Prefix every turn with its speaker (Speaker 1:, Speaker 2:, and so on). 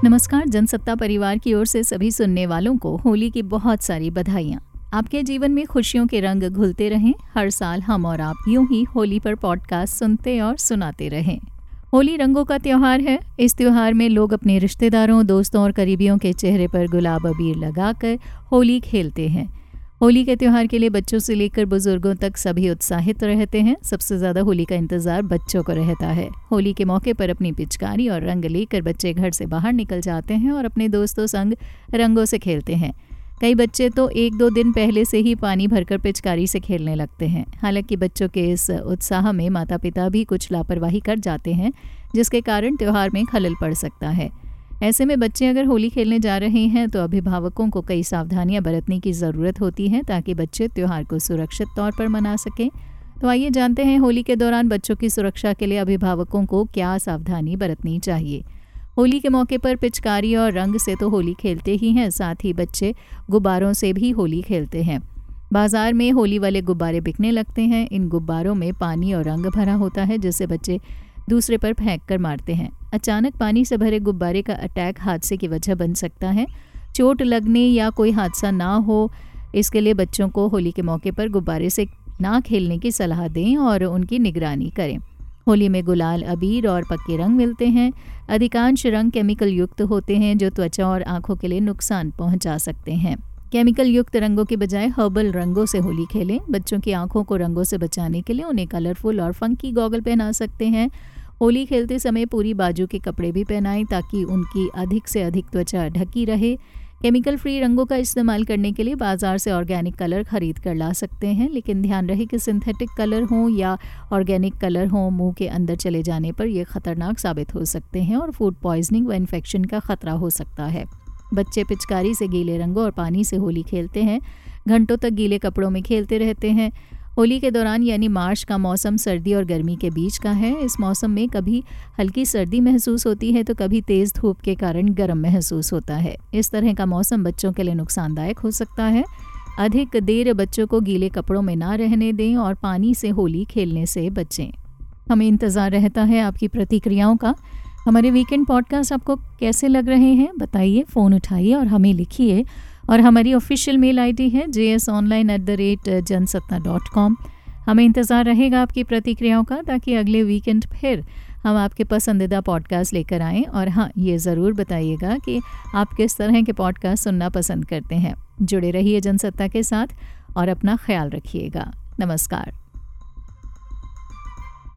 Speaker 1: नमस्कार। जनसत्ता परिवार की ओर से सभी सुनने वालों को होली की बहुत सारी बधाइयाँ। आपके जीवन में खुशियों के रंग घुलते रहें। हर साल हम और आप यूं ही होली पर पॉडकास्ट सुनते और सुनाते रहें। होली रंगों का त्योहार है। इस त्योहार में लोग अपने रिश्तेदारों, दोस्तों और करीबियों के चेहरे पर गुलाब अबीर लगाकर होली खेलते हैं। होली के त्योहार के लिए बच्चों से लेकर बुजुर्गों तक सभी उत्साहित रहते हैं। सबसे ज़्यादा होली का इंतज़ार बच्चों को रहता है। होली के मौके पर अपनी पिचकारी और रंग लेकर बच्चे घर से बाहर निकल जाते हैं और अपने दोस्तों संग रंगों से खेलते हैं। कई बच्चे तो 1-2 दिन पहले से ही पानी भरकर पिचकारी से खेलने लगते हैं। हालांकि बच्चों के इस उत्साह में माता पिता भी कुछ लापरवाही कर जाते हैं, जिसके कारण त्योहार में खलल पड़ सकता है। ऐसे में बच्चे अगर होली खेलने जा रहे हैं तो अभिभावकों को कई सावधानियां बरतने की ज़रूरत होती है ताकि बच्चे त्योहार को सुरक्षित तौर पर मना सकें। तो आइए जानते हैं होली के दौरान बच्चों की सुरक्षा के लिए अभिभावकों को क्या सावधानी बरतनी चाहिए। होली के मौके पर पिचकारी और रंग से तो होली खेलते ही हैं, साथ ही बच्चे गुब्बारों से भी होली खेलते हैं। बाजार में होली वाले गुब्बारे बिकने लगते हैं। इन गुब्बारों में पानी और रंग भरा होता है, जिससे बच्चे दूसरे पर फेंक कर मारते हैं। अचानक पानी से भरे गुब्बारे का अटैक हादसे की वजह बन सकता है। चोट लगने या कोई हादसा ना हो, इसके लिए बच्चों को होली के मौके पर गुब्बारे से ना खेलने की सलाह दें और उनकी निगरानी करें। होली में गुलाल, अबीर और पक्के रंग मिलते हैं। अधिकांश रंग केमिकल युक्त होते हैं जो त्वचा और आंखों के लिए नुकसान पहुंचा सकते हैं। केमिकल युक्त रंगों के बजाय हर्बल रंगों से होली खेलें। बच्चों की आंखों को रंगों से बचाने के लिए उन्हें कलरफुल और फंकी गॉगल पहना सकते हैं। होली खेलते समय पूरी बाजू के कपड़े भी पहनाएं ताकि उनकी अधिक से अधिक त्वचा ढकी रहे। केमिकल फ्री रंगों का इस्तेमाल करने के लिए बाजार से ऑर्गेनिक कलर खरीद कर ला सकते हैं, लेकिन ध्यान रहे कि सिंथेटिक कलर हों या ऑर्गेनिक कलर हों, मुंह के अंदर चले जाने पर ये खतरनाक साबित हो सकते हैं और फूड पॉइजनिंग व इन्फेक्शन का खतरा हो सकता है। बच्चे पिचकारी से गीले रंगों और पानी से होली खेलते हैं। घंटों तक गीले कपड़ों में खेलते रहते हैं। होली के दौरान यानी मार्च का मौसम सर्दी और गर्मी के बीच का है। इस मौसम में कभी हल्की सर्दी महसूस होती है तो कभी तेज़ धूप के कारण गर्म महसूस होता है। इस तरह का मौसम बच्चों के लिए नुकसानदायक हो सकता है। अधिक देर बच्चों को गीले कपड़ों में ना रहने दें और पानी से होली खेलने से बचें। हमें इंतज़ार रहता है आपकी प्रतिक्रियाओं का। हमारे वीकेंड पॉडकास्ट आपको कैसे लग रहे हैं बताइए, फ़ोन उठाइए और हमें लिखिए। और हमारी ऑफिशियल मेल आईडी है jsonline@jansatta.com। हमें इंतज़ार रहेगा आपकी प्रतिक्रियाओं का ताकि अगले वीकेंड फिर हम आपके पसंदीदा पॉडकास्ट लेकर आएँ। और हाँ, ये ज़रूर बताइएगा कि आप किस तरह के पॉडकास्ट सुनना पसंद करते हैं। जुड़े रहिए जनसत्ता के साथ और अपना ख्याल रखिएगा। नमस्कार।